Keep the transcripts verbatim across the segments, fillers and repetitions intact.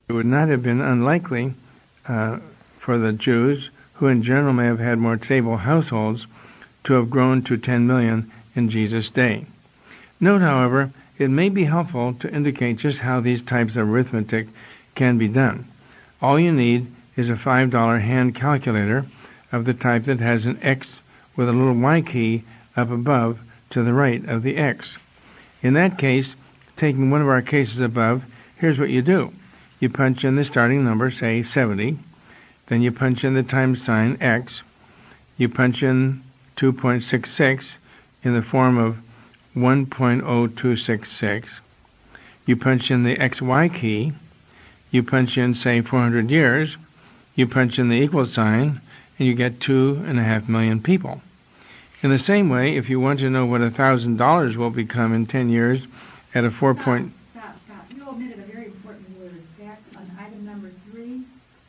It would not have been unlikely uh, for the Jews, who in general may have had more stable households, to have grown to ten million in Jesus' day. Note, however, it may be helpful to indicate just how these types of arithmetic can be done. All you need is a five dollar hand calculator of the type that has an X with a little Y key up above to the right of the X. In that case, taking one of our cases above, here's what you do. You punch in the starting number, say seventy, then you punch in the times sign X, you punch in two point six six in the form of one point zero two six six, you punch in the X Y key, you punch in, say, four hundred years, you punch in the equal sign, and you get two and a half million people. In the same way, if you want to know what a thousand dollars will become in ten years at a four stop, point... Stop, stop. You omitted a very important word. Back on item number three.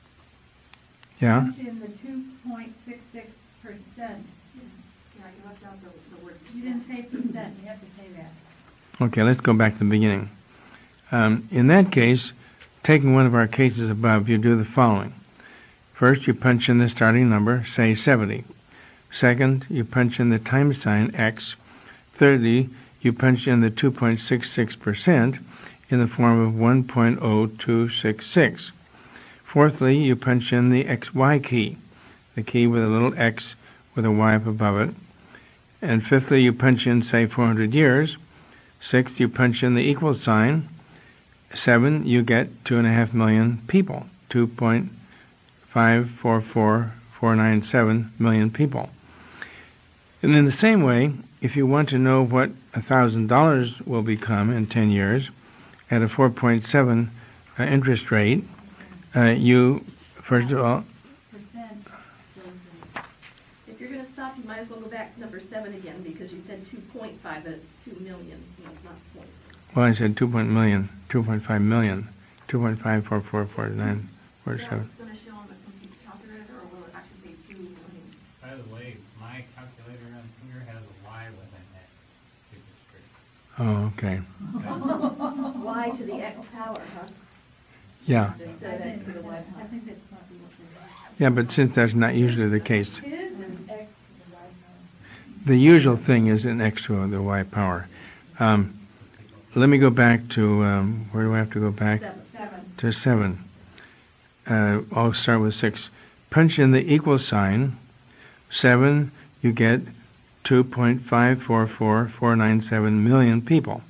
Yeah? Punch in the two point six six percent. Yeah, you left out the, the word percent. You didn't say percent. You have to say that. Okay, let's go back to the beginning. Um, in that case, taking one of our cases above, you do the following. First, you punch in the starting number, say seventy. Second, you punch in the times sign X. Thirdly, you punch in the two point six six percent in the form of one point zero two six six. Fourthly, you punch in the X Y key, the key with a little X with a Y up above it. And fifthly, you punch in, say, four hundred years. Sixth, you punch in the equal sign. Seven, you get two and a half million people, two point five four four four nine seven million people. And in the same way, if you want to know what a thousand dollars will become in ten years at a four point seven uh, interest rate, uh, you first of all. If you're going to stop, you might as well go back to number seven again, because you said two point five, but it's two million. No, it's not point. Well, I said two point million, two point five million, two point five four four four nine four seven. It's going to show on the computer calculator, or will it actually say two million? By the way, my calculator on here has a Y within that. Oh, okay. Y to the X power, huh? Yeah. Instead of X to the Y I power. think that's probably what they're... Yeah, but since that's not usually the case, It is an X to the Y power. the usual thing is an X to the Y power. Um, let me go back to, um, where do I have to go back? Seven. Seven. To seven. Uh, I'll start with six. Punch in the equal sign. Seven, you get two point five four four four nine seven million people.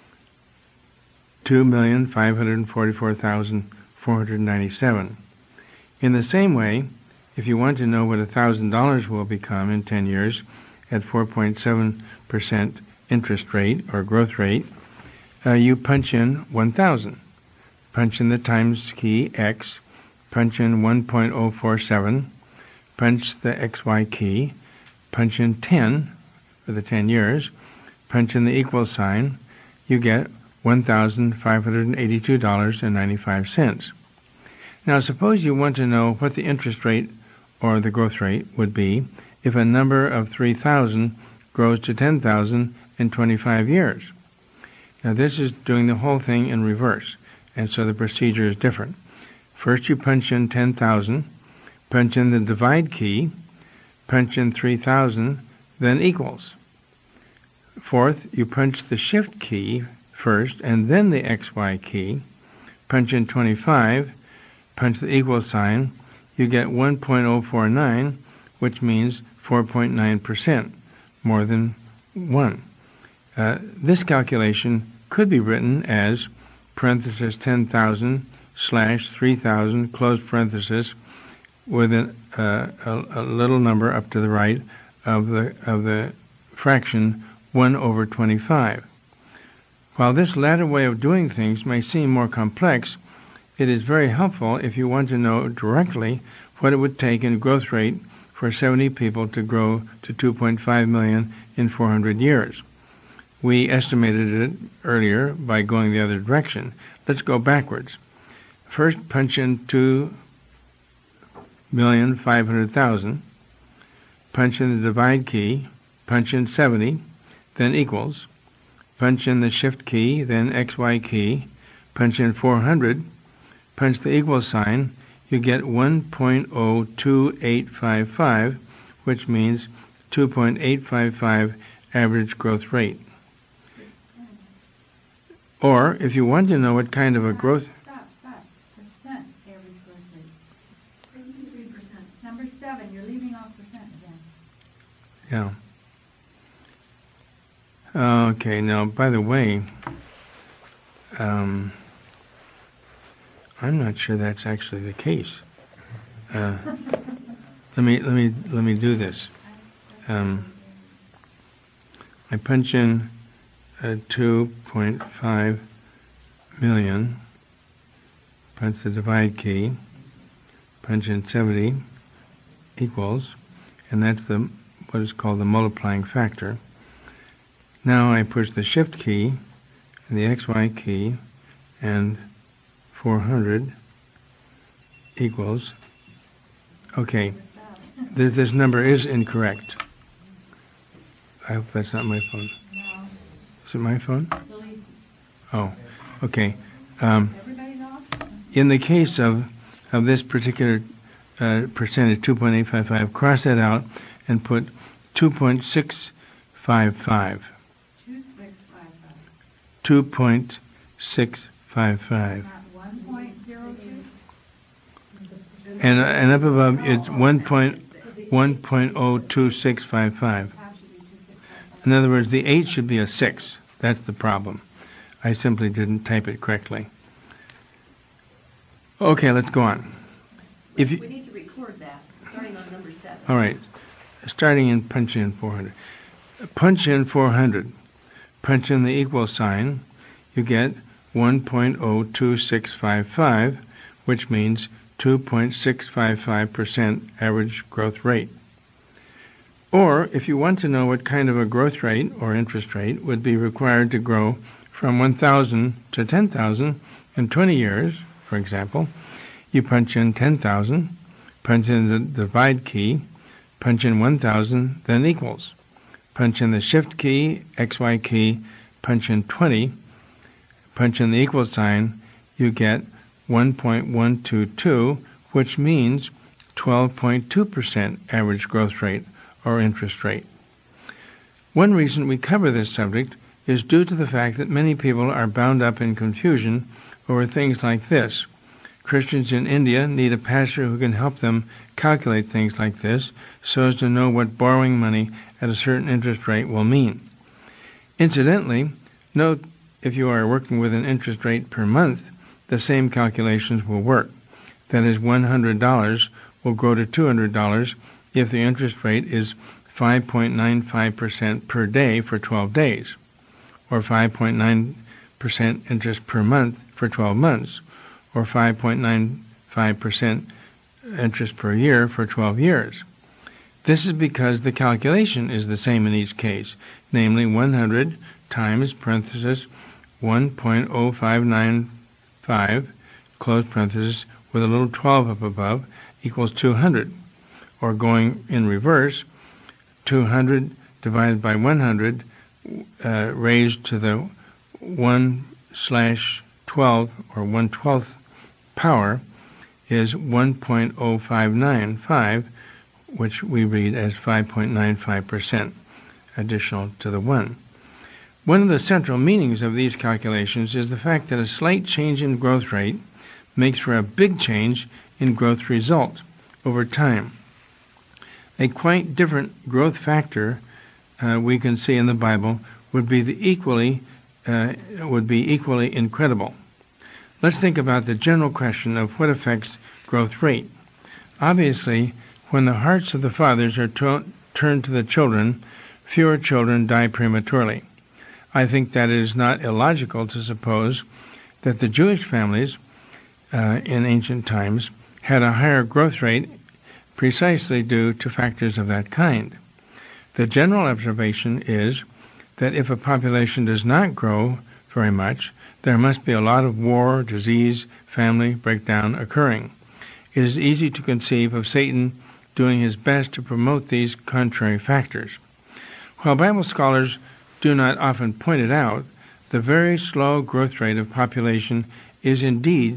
two million five hundred forty-four thousand four hundred ninety-seven. In the same way, if you want to know what a thousand dollars will become in ten years at four point seven percent interest rate or growth rate, uh, you punch in one thousand. Punch in the times key X, punch in one point zero four seven, punch the X Y key, punch in ten for the ten years, punch in the equal sign, you get one thousand five hundred eighty-two dollars and ninety-five cents. Now suppose you want to know what the interest rate or the growth rate would be if a number of three thousand grows to ten thousand in twenty-five years. Now this is doing the whole thing in reverse, and so the procedure is different. First you punch in ten thousand, punch in the divide key, punch in three thousand, then equals. Fourth, you punch the shift key first and then the X Y key, punch in twenty-five, punch the equal sign, you get one point zero four nine, which means four point nine percent, more than one. Uh, this calculation could be written as parenthesis ten thousand slash three thousand, close parenthesis, with an, uh, a, a little number up to the right of the of the fraction one over twenty-five. While this latter way of doing things may seem more complex, it is very helpful if you want to know directly what it would take in growth rate for seventy people to grow to two point five million in four hundred years. We estimated it earlier by going the other direction. Let's go backwards. First, punch in two million five hundred thousand, punch in the divide key, punch in seventy, then equals, punch in the shift key, then X Y key, punch in four hundred, punch the equal sign, you get one point zero two eight five five, which means two point eight five five average growth rate. Or, if you want to know what kind of a growth... Stop, stop. Percent average growth rate. Thirty-three percent. Number seven, you're leaving off percent again. Yeah. Okay, now, by the way, um, I'm not sure that's actually the case. Uh, let me, let me, let me do this. Um, I punch in uh, two point five million, punch the divide key, punch in seventy equals, and that's the what is called the multiplying factor. Now I push the shift key and the X Y key, and four hundred equals. Okay, this, this number is incorrect. I hope that's not my phone. No. Is it my phone? Delete. Oh, okay. Um, Everybody's off? in the case of of this particular uh, percentage, two point eight five five, cross that out and put two point six five five. Two six five five. two point six five five. Not one point zero two? And and up above it's one point one point oh two six five five. Top should be two six five five. In other words, the eight should be a six. That's the problem. I simply didn't type it correctly. Okay, let's go on. If We you, need to record that, starting on number seven. all right, starting in punch in four hundred. Punch in four hundred. Punch in the equal sign. You get one point oh two six five five, which means two point six five five percent average growth rate. Or, if you want to know what kind of a growth rate or interest rate would be required to grow from one thousand to ten thousand in twenty years, for example, you punch in ten thousand, punch in the divide key, punch in one thousand, then equals. Punch in the shift key, X Y key, punch in twenty, punch in the equal sign, you get one point one two two, which means twelve point two percent average growth rate or interest rate. One reason we cover this subject is due to the fact that many people are bound up in confusion over things like this. Christians in India need a pastor who can help them calculate things like this so as to know what borrowing money at a certain interest rate will mean. Incidentally, note if you are working with an interest rate per month, the same calculations will work. That is, one hundred dollars will grow to two hundred dollars if the interest rate is five point nine five percent per day for twelve days, or five point nine percent interest per month for twelve months, or five point nine five percent interest per year for twelve years. This is because the calculation is the same in each case, namely one hundred times parenthesis one point oh five nine five, close parenthesis, with a little twelve up above, equals two hundred. Or going in reverse, two hundred divided by one hundred uh, raised to the one slash twelve, or one twelfth power, is one point oh five nine five, which we read as five point nine five percent additional to the one. One of the central meanings of these calculations is the fact that a slight change in growth rate makes for a big change in growth result over time. A quite different growth factor uh, we can see in the Bible would be the equally uh, would be equally incredible. Let's think about the general question of what affects growth rate. Obviously, when the hearts of the fathers are to- turned to the children, fewer children die prematurely. I think that it is not illogical to suppose that the Jewish families uh, in ancient times had a higher growth rate precisely due to factors of that kind. The general observation is that if a population does not grow very much, there must be a lot of war, disease, family breakdown occurring. It is easy to conceive of Satan doing his best to promote these contrary factors. While Bible scholars do not often point it out, the very slow growth rate of population is indeed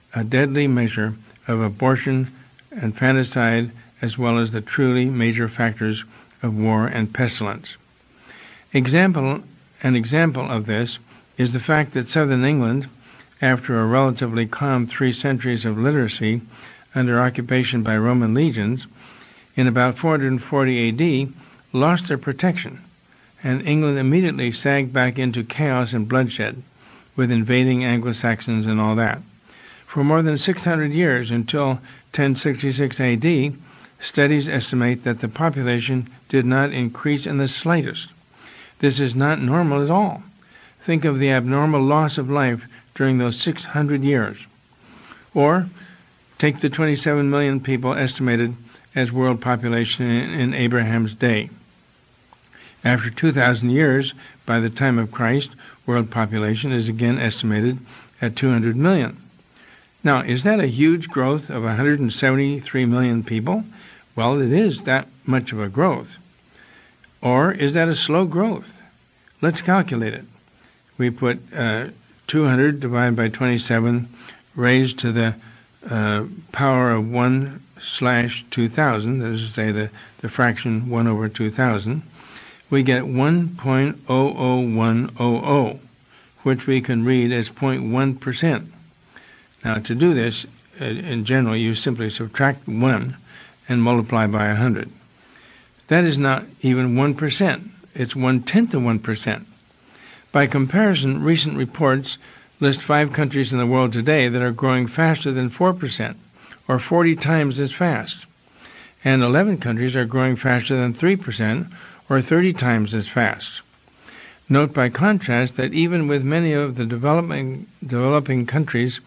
a deadly measure of abortion, infanticide, as well as the truly major factors of war and pestilence. Example, an example of this is the fact that southern England, after a relatively calm three centuries of literacy under occupation by Roman legions, in about four hundred forty A D, lost their protection, and England immediately sagged back into chaos and bloodshed, with invading Anglo-Saxons and all that. For more than six hundred years, until ten sixty-six A D, studies estimate that the population did not increase in the slightest. This is not normal at all. Think of the abnormal loss of life during those six hundred years. Or take the twenty-seven million people estimated as world population in, in Abraham's day. After two thousand years, by the time of Christ, world population is again estimated at two hundred million. Now, is that a huge growth of one hundred seventy-three million people? Well, it is that much of a growth. Or is that a slow growth? Let's calculate it. We put uh, two hundred divided by twenty-seven raised to the uh, power of one slash two thousand, that is to say the, the fraction one over two thousand. We get one point zero zero one zero zero, which we can read as zero point one percent. Now, to do this, uh, in general, you simply subtract one and multiply by one hundred. That is not even one percent. It's one-tenth of one percent. By comparison, recent reports list five countries in the world today that are growing faster than four percent, or forty times as fast. And eleven countries are growing faster than three percent, or thirty times as fast. Note by contrast that even with many of the developing, developing countries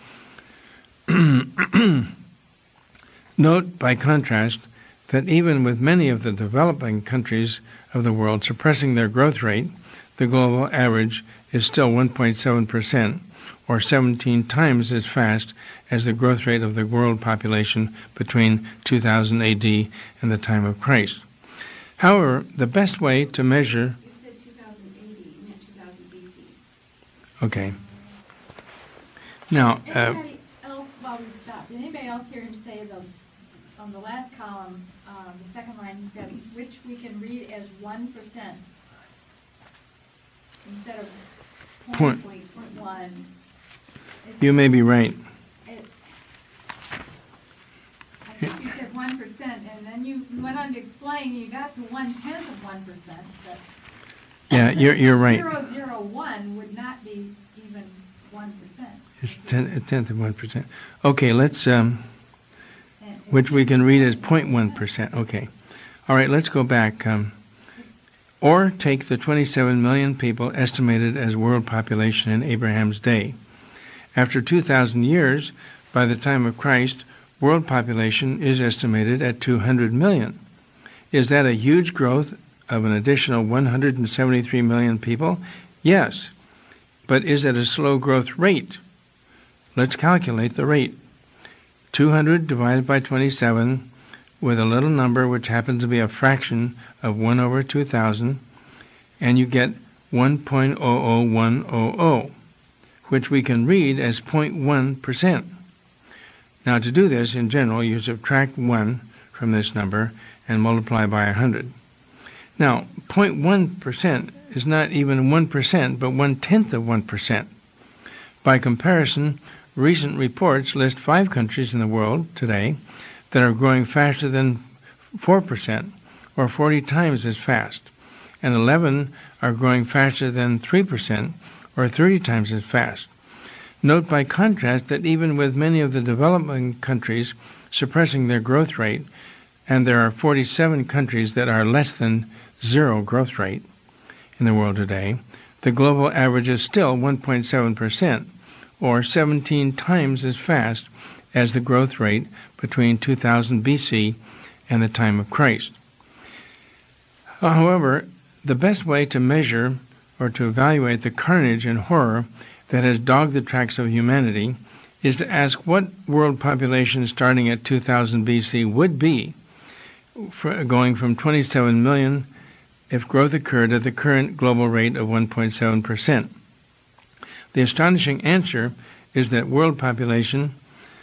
Note by contrast that even with many of the developing countries of the world suppressing their growth rate, the global average is still one point seven percent, or seventeen times as fast as the growth rate of the world population between two thousand A D and the time of Christ. However, the best way to measure... You said two thousand A D, you meant two thousand B C. Okay. Now... Uh, Anybody else, while we stop, did anybody else hear him say the, on the last column, um, the second line, he said, which we can read as one percent instead of Point. point one. You may be right. It, I think you said one percent, and then you went on to explain you got to one-tenth of one percent, but Yeah, you're you're right. zero zero one would not be even one percent. It's ten, a tenth of one percent. Okay, let's um, which we can read as zero point one percent. Okay, all right. Let's go back. Um, or take the twenty-seven million people estimated as world population in Abraham's day. After two thousand years, by the time of Christ, world population is estimated at two hundred million. Is that a huge growth of an additional one hundred seventy-three million people? Yes. But is it a slow growth rate? Let's calculate the rate. two hundred divided by twenty-seven with a little number which happens to be a fraction of one over two thousand, and you get one point zero zero one zero zero, which we can read as zero point one percent. Now, to do this, in general, you subtract one from this number and multiply by one hundred. Now, zero point one percent is not even one percent, but one-tenth of one percent. By comparison, recent reports list five countries in the world today that are growing faster than four percent, or forty times as fast, and eleven are growing faster than three percent, or thirty times as fast. Note by contrast that even with many of the developing countries suppressing their growth rate, and there are forty-seven countries that are less than zero growth rate in the world today, the global average is still one point seven percent, or seventeen times as fast as the growth rate between two thousand B C and the time of Christ. However, the best way to measure or to evaluate the carnage and horror that has dogged the tracks of humanity is to ask what world population starting at two thousand B C would be, for going from twenty-seven million if growth occurred at the current global rate of one point seven percent. The astonishing answer is that world population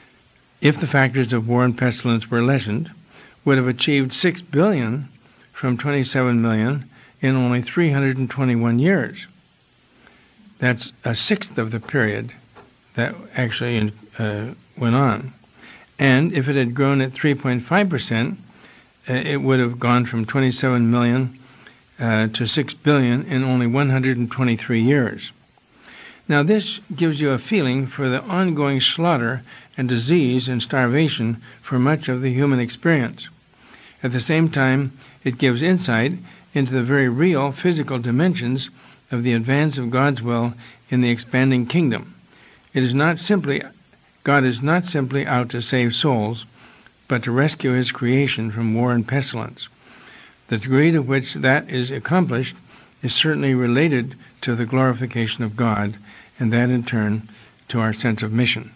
if the factors of war and pestilence were lessened, would have achieved six billion from twenty-seven million in only three hundred twenty-one years. That's a sixth of the period that actually uh, went on. And if it had grown at three point five percent, uh, it would have gone from twenty-seven million uh, to six billion in only one hundred twenty-three years. Now this gives you a feeling for the ongoing slaughter and disease and starvation for much of the human experience. At the same time, it gives insight into the very real physical dimensions of the advance of God's will in the expanding kingdom. It is not simply, God is not simply out to save souls, but to rescue his creation from war and pestilence. The degree to which that is accomplished is certainly related to the glorification of God, and that in turn to our sense of mission.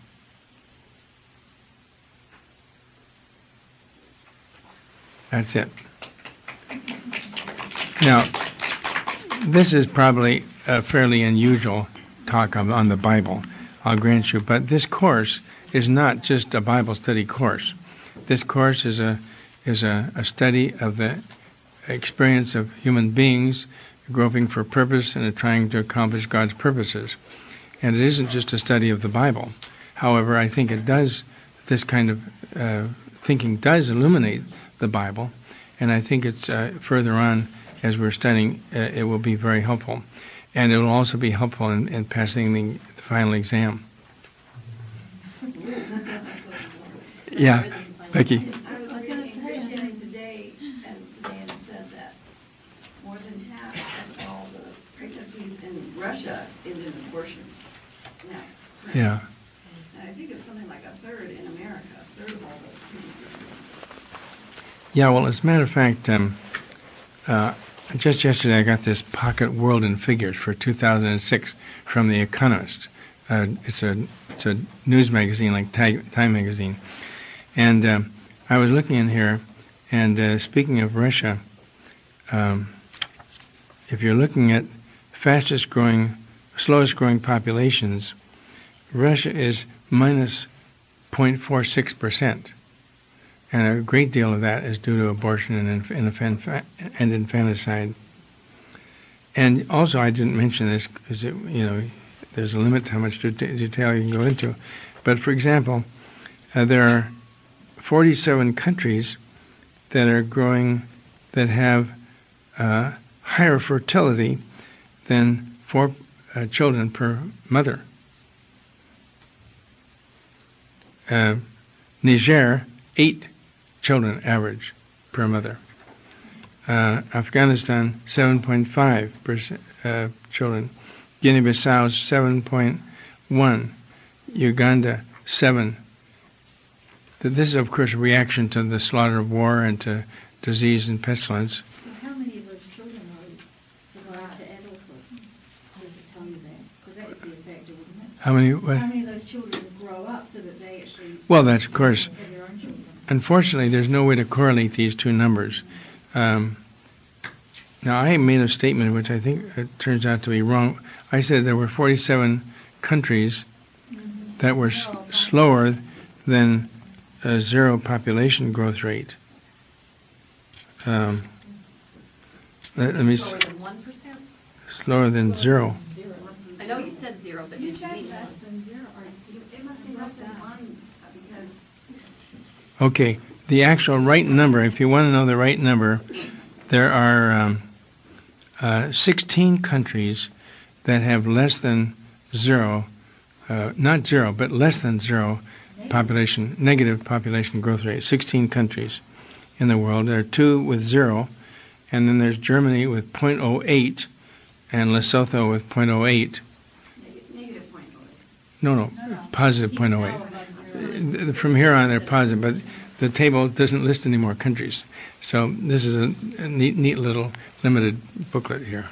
That's it. Now, this is probably a fairly unusual talk on, on the Bible, I'll grant you, but this course is not just a Bible study course. This course is a is a, a study of the experience of human beings groping for purpose and trying to accomplish God's purposes. And it isn't just a study of the Bible. However, I think it does, this kind of uh, thinking does illuminate the Bible, and I think it's uh, further on as we're studying, uh, it will be very helpful. And it will also be helpful in, in passing the, the final exam. Yeah, Becky. I was reading Christianity Today, and today it said that more than half of all the pregnancies in Russia is in abortions now. Yeah. And I think it's something like a third in America, a third of all those pregnancies. Yeah, well, as a matter of fact, um, uh, just yesterday I got this Pocket World in Figures for two thousand six from The Economist. Uh, it's a it's a news magazine like Time magazine. And uh, I was looking in here, and uh, speaking of Russia, um, if you're looking at fastest growing, slowest growing populations, Russia is minus zero point four six percent. And a great deal of that is due to abortion and, inf- and infanticide. And also, I didn't mention this because, you know, there's a limit to how much det- detail you can go into. But, for example, uh, there are forty-seven countries that are growing, that have uh, higher fertility than four uh, children per mother. Uh, Niger, eight children average per mother. Uh, Afghanistan, seven point five percent uh, children. Guinea-Bissau, seven point one. Uganda, seven. This is, of course, a reaction to the slaughter of war and to disease and pestilence. How many of those children are survive to adulthood? Does it tell you that? Because that would be a factor, wouldn't it? How many? What? How many of those children grow up so that they actually... Well, that's, of course... have their own children? Unfortunately, there's no way to correlate these two numbers. Um, now, I made a statement which I think it turns out to be wrong. I said there were forty-seven countries mm-hmm. that were s- slower than a zero population growth rate. Um, let, let me Slower than one percent? Slower than zero. I know you said zero, but You did you said mean less that? than zero, or It must be less than one, because Okay, the actual right number, if you want to know the right number, there are um, uh, sixteen countries that have less than zero, uh, not zero, but less than zero population, negative population growth rate. sixteen countries in the world. There are two with zero, and then there's Germany with zero point zero eight and Lesotho with zero point zero eight. negative zero point zero eight. No, no, positive zero point zero eight. From here on, they're positive, but the table doesn't list any more countries. So this is a, a neat, neat little limited booklet here.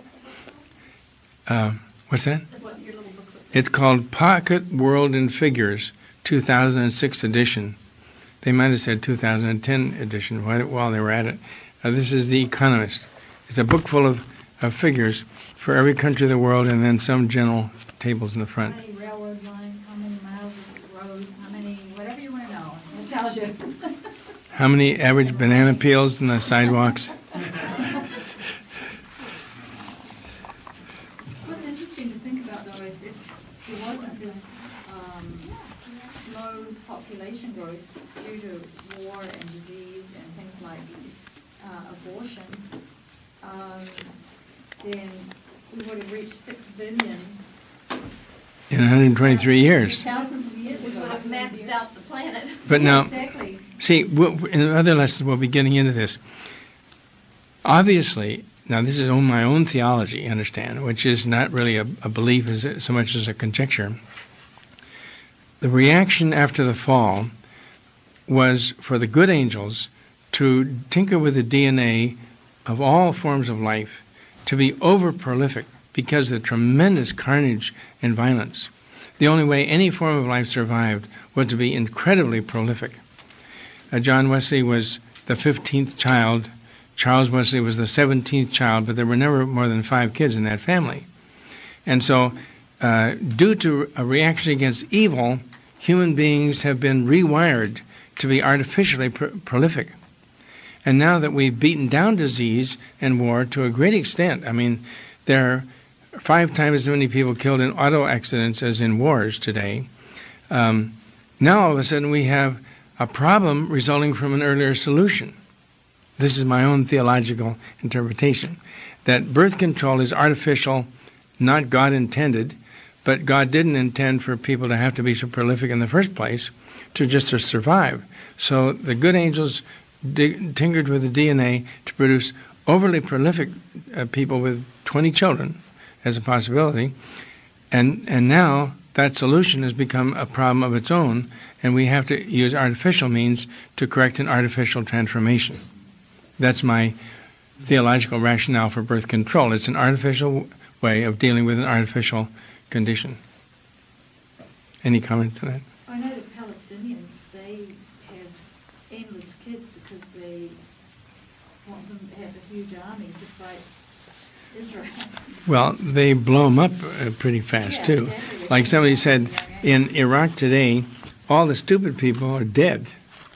Uh, what's that? What your little booklet says. It's called Pocket World in Figures, two thousand six edition. They might have said two thousand ten edition while they were at it. Uh, this is The Economist. It's a book full of, of figures for every country of the world, and then some general tables in the front. how many railroad lines, how many miles of road, how many, whatever you want to know. It tells you. How many average banana peels in the sidewalks? What's interesting to think about, though, is if there wasn't this um, low population growth due to war and disease and things like uh, abortion, um, then we would have reached six billion In one hundred twenty-three years. thousands of years We ago. would have maxed out the planet. But now, Exactly. see, w- in other lessons we'll be getting into this. Obviously, now this is on my own theology, understand, which is not really a, a belief as so much as a conjecture. The reaction after the fall was for the good angels to tinker with the D N A of all forms of life, to be over prolific because of the tremendous carnage and violence. The only way any form of life survived was to be incredibly prolific. Uh, John Wesley was the fifteenth child. Charles Wesley was the seventeenth child, but there were never more than five kids in that family. And so, uh, due to a reaction against evil, human beings have been rewired to be artificially pr- prolific. And now that we've beaten down disease and war to a great extent, I mean, there are five times as many people killed in auto accidents as in wars today. Um, now all of a sudden we have a problem resulting from an earlier solution. This is my own theological interpretation, that birth control is artificial, not God intended, but God didn't intend for people to have to be so prolific in the first place to just to survive. So the good angels dig- tinkered with the D N A to produce overly prolific uh, people with twenty children as a possibility, and and now that solution has become a problem of its own, and we have to use artificial means to correct an artificial transformation. That's my theological rationale for birth control. It's an artificial way of dealing with an artificial condition. Any comment to that? I know the Palestinians, they have endless kids because they want them to have a huge army to fight Israel. Well, they blow them up uh, pretty fast, Yeah, too. exactly. Like somebody said, in Iraq today, all the stupid people are dead.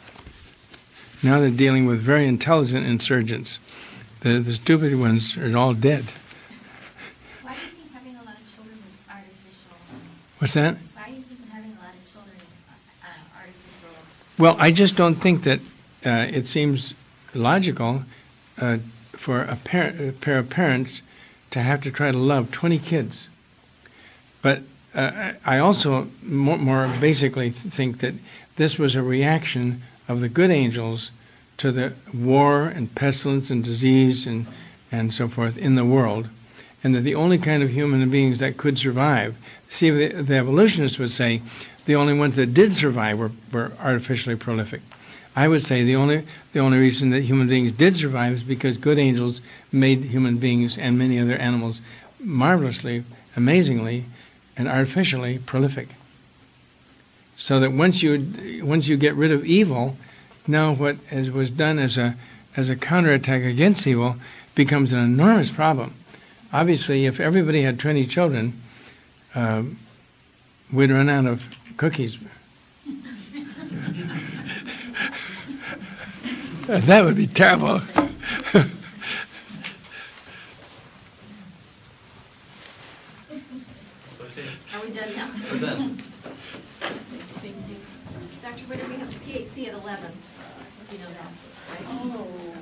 Now they're dealing with very intelligent insurgents. The, the stupid ones are all dead. Why do you think having a lot of children is artificial? What's that? Why do you think having a lot of children is uh, artificial? Well, I just don't think that uh, it seems logical uh, for a, par- a pair of parents to have to try to love twenty kids. But uh, I also more, more basically think that this was a reaction of the good angels to the war and pestilence and disease and, and so forth in the world, and that the only kind of human beings that could survive, see, the, the evolutionists would say the only ones that did survive were, were artificially prolific. I would say the only the only reason that human beings did survive is because good angels made human beings and many other animals marvelously, amazingly, and artificially prolific. So that once you once you get rid of evil, now what as was done as a as a counterattack against evil becomes an enormous problem. Obviously, if everybody had twenty children, um, we'd run out of cookies. That would be terrible. Are we done now? We're done. Doctor Witter, we have P H C at eleven. You know that, right? Oh.